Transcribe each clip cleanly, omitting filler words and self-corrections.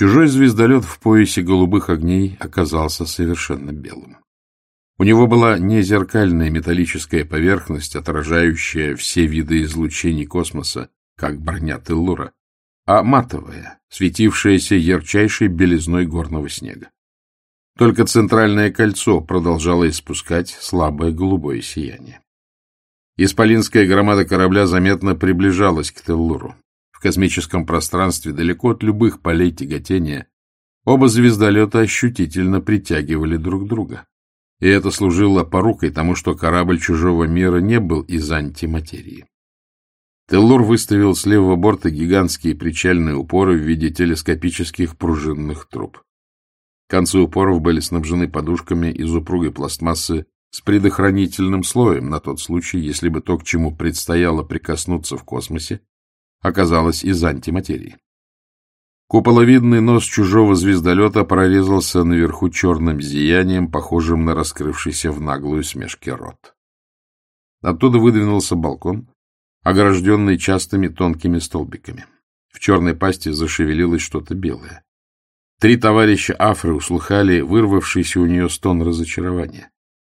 Чужой звездолет в поясе голубых огней оказался совершенно белым. У него была не зеркальная металлическая поверхность, отражающая все виды излучений космоса, как броня Теллура, а матовая, светившаяся ярчайшей белизной горного снега. Только центральное кольцо продолжало испускать слабое голубое сияние. Исполинская громада корабля заметно приближалась к Теллуру. В космическом пространстве, далеко от любых полей тяготения, оба звездолета ощутительно притягивали друг друга. И это служило порукой тому, что корабль чужого мира не был из антиматерии. Теллур выставил с левого борта гигантские причальные упоры в виде телескопических пружинных труб. Концы упоров были снабжены подушками из упругой пластмассы с предохранительным слоем на тот случай, если бы то, к чему предстояло прикоснуться в космосе, оказалось из антиматерии. Куполовидный нос чужого звездолета прорезался наверху черным зиянием, похожим на раскрывшийся в наглой усмешке рот. Оттуда выдвинулся балкон, огражденный частыми тонкими столбиками. В черной пасти зашевелилось что-то белое. 3 товарища Афры услыхали вырвавшийся у нее стон разочарования.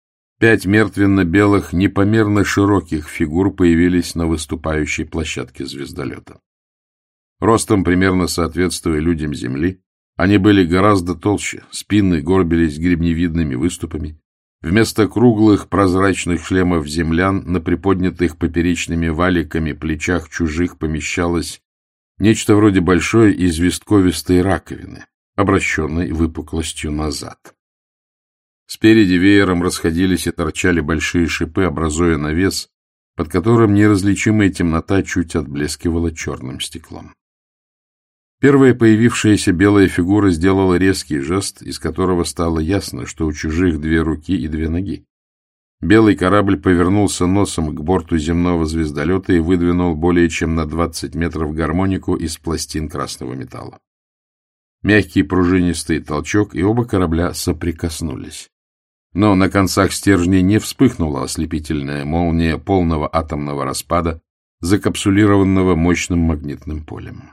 5 мертвенно-белых, непомерно широких фигур появились на выступающей площадке звездолета. Ростом примерно соответствуя людям Земли, они были гораздо толще, спины горбились гребневидными выступами. Вместо круглых прозрачных шлемов землян на приподнятых поперечными валиками плечах чужих помещалось нечто вроде большой известковистой раковины, обращенной выпуклостью назад. Спереди веером расходились и торчали большие шипы, образуя навес, под которым неразличимая темнота чуть отблескивала черным стеклом. Первая появившаяся белая фигура сделала резкий жест, из которого стало ясно, что у чужих 2 руки и 2 ноги. Белый корабль повернулся носом к борту земного звездолета и выдвинул более чем на 20 метров гармонику из пластин красного металла. Мягкий пружинистый толчок, и оба корабля соприкоснулись. Но на концах стержней не вспыхнула ослепительная молния полного атомного распада, закапсулированного мощным магнитным полем.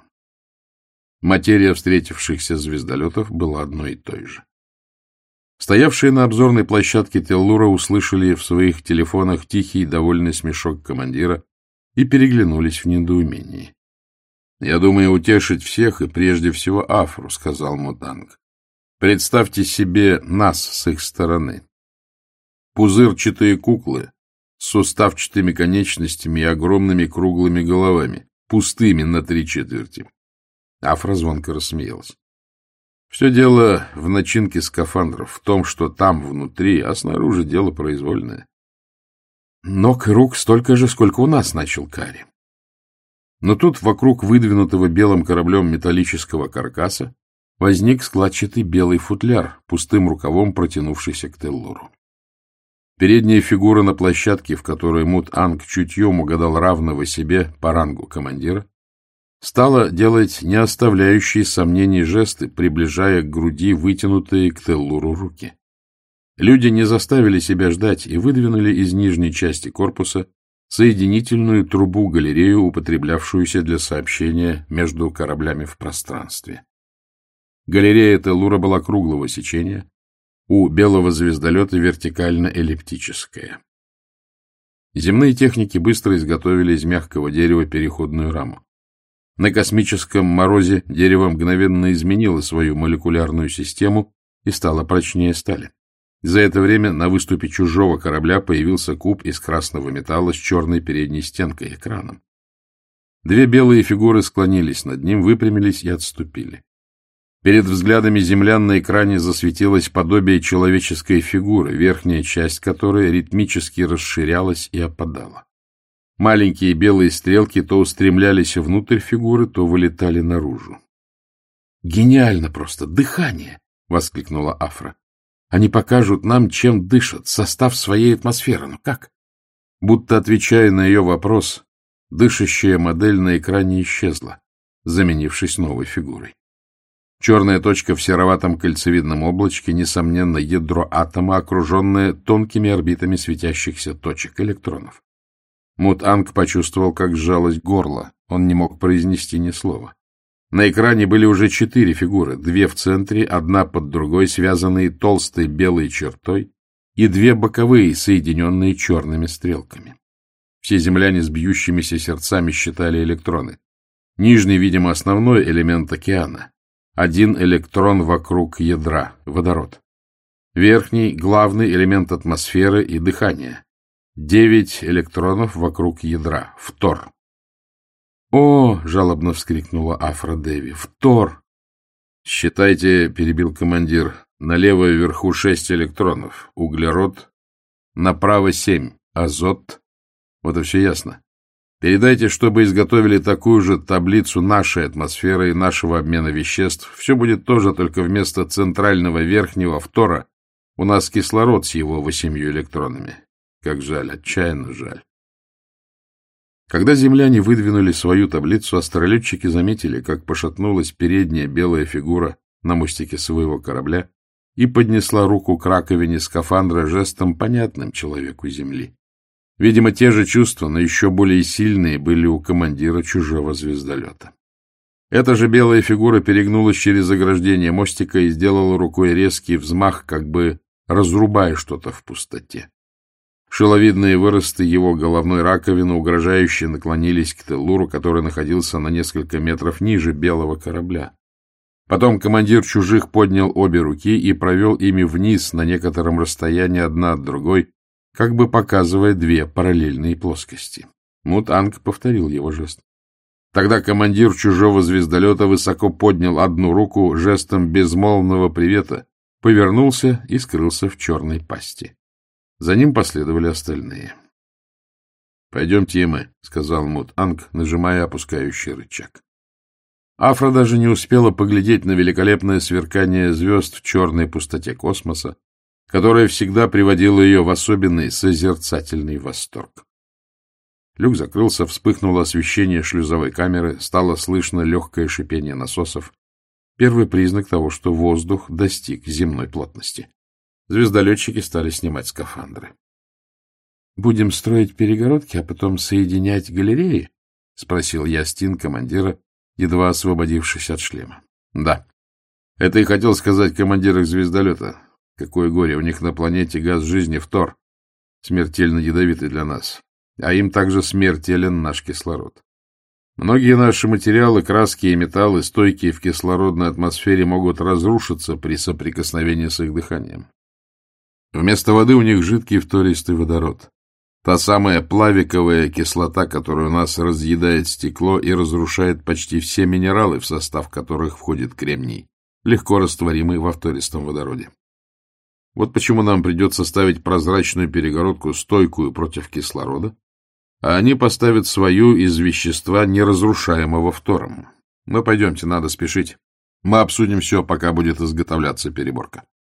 Материя встретившихся звездолетов была одной и той же. Стоявшие на обзорной площадке Теллура услышали в своих телефонах тихий, довольный смешок командира и переглянулись в недоумении. — Я думаю утешить всех и прежде всего Афру, — сказал Мутанг. — Представьте себе нас с их стороны. Пузырчатые куклы с суставчатыми конечностями и огромными круглыми головами, пустыми на 3/4. Афра звонко рассмеялась. Все дело в начинке скафандров, в том, что там внутри, а снаружи дело произвольное. Ног и рук столько же, сколько у нас, начал Кари. Но тут вокруг выдвинутого белым кораблем металлического каркаса возник складчатый белый футляр, пустым рукавом протянувшийся к Теллуру. Передняя фигура на площадке, в которой Мут-Анг чутьем угадал равного себе по рангу командира, стала делать не оставляющие сомнений жесты, приближая к груди вытянутые к Теллуру руки. Люди не заставили себя ждать и выдвинули из нижней части корпуса соединительную трубу-галерею, употреблявшуюся для сообщения между кораблями в пространстве. Галерея Теллура была круглого сечения, у белого звездолета вертикально-эллиптическая. Земные техники быстро изготовили из мягкого дерева переходную раму. На космическом морозе дерево мгновенно изменило свою молекулярную систему и стало прочнее стали. За это время на выступе чужого корабля появился куб из красного металла с черной передней стенкой, экраном. 2 белые фигуры склонились над ним, выпрямились и отступили. Перед взглядами землян на экране засветилось подобие человеческой фигуры, верхняя часть которой ритмически расширялась и опадала. Маленькие белые стрелки то устремлялись внутрь фигуры, то вылетали наружу. — Гениально просто! Дыхание! — воскликнула Афра. — Они покажут нам, чем дышат, состав своей атмосферы. Ну как? Будто отвечая на ее вопрос, дышащая модель на экране исчезла, заменившись новой фигурой. Черная точка в сероватом кольцевидном облачке, несомненно, ядро атома, окруженное тонкими орбитами светящихся точек электронов. Мут-Анг почувствовал, как сжалось горло. Он не мог произнести ни слова. На экране были уже 4 фигуры, 2 в центре, одна под другой, связанные толстой белой чертой, и 2 боковые, соединенные черными стрелками. Все земляне с бьющимися сердцами считали электроны. Нижний, видимо, основной элемент океана. 1 электрон вокруг ядра, водород. Верхний — главный элемент атмосферы и дыхания. 9 электронов вокруг ядра, фтор. «О!» — жалобно вскрикнула Афродеви. «Фтор!» «Считайте», — перебил командир, — «налево вверху 6 электронов, углерод, направо 7, азот». Вот и все ясно. Передайте, чтобы изготовили такую же таблицу нашей атмосферы и нашего обмена веществ. Все будет тоже, только вместо центрального верхнего фтора у нас кислород с его 8 электронами. Как жаль, отчаянно жаль. Когда земляне выдвинули свою таблицу, астролетчики заметили, как пошатнулась передняя белая фигура на мостике своего корабля и поднесла руку к раковине скафандра жестом, понятным человеку Земли. Видимо, те же чувства, но еще более сильные, были у командира чужого звездолета. Эта же белая фигура перегнулась через ограждение мостика и сделала рукой резкий взмах, как бы разрубая что-то в пустоте. Шиловидные выросты его головной раковины угрожающе наклонились к Теллуру, который находился на несколько метров ниже белого корабля. Потом командир чужих поднял обе руки и провел ими вниз на некотором расстоянии одна от другой, как бы показывая 2 параллельные плоскости. Мут-Анг повторил его жест. Тогда командир чужого звездолета высоко поднял одну руку жестом безмолвного привета, повернулся и скрылся в черной пасти. За ним последовали остальные. — Пойдемте и мы, — сказал Мут-Анг, нажимая опускающий рычаг. Афра даже не успела поглядеть на великолепное сверкание звезд в черной пустоте космоса, которое всегда приводило ее в особенный созерцательный восторг. Люк закрылся, вспыхнуло освещение шлюзовой камеры, стало слышно легкое шипение насосов. Первый признак того, что воздух достиг земной плотности. Звездолетчики стали снимать скафандры. — Будем строить перегородки, а потом соединять галереи? — спросил Ястин командира, едва освободившись от шлема. — Да. Это и хотел сказать командир их звездолета. Какое горе, у них на планете газ жизни фтор, смертельно ядовитый для нас, а им также смертелен наш кислород. Многие наши материалы, краски и металлы, стойкие в кислородной атмосфере, могут разрушиться при соприкосновении с их дыханием. Вместо воды у них жидкий фтористый водород. Та самая плавиковая кислота, которая у нас разъедает стекло и разрушает почти все минералы, в состав которых входит кремний, легко растворимый во фтористом водороде. Вот почему нам придется ставить прозрачную перегородку, стойкую против кислорода, а они поставят свою из вещества, неразрушаемого фтором. Но пойдемте, надо спешить. Мы обсудим все, пока будет изготовляться переборка.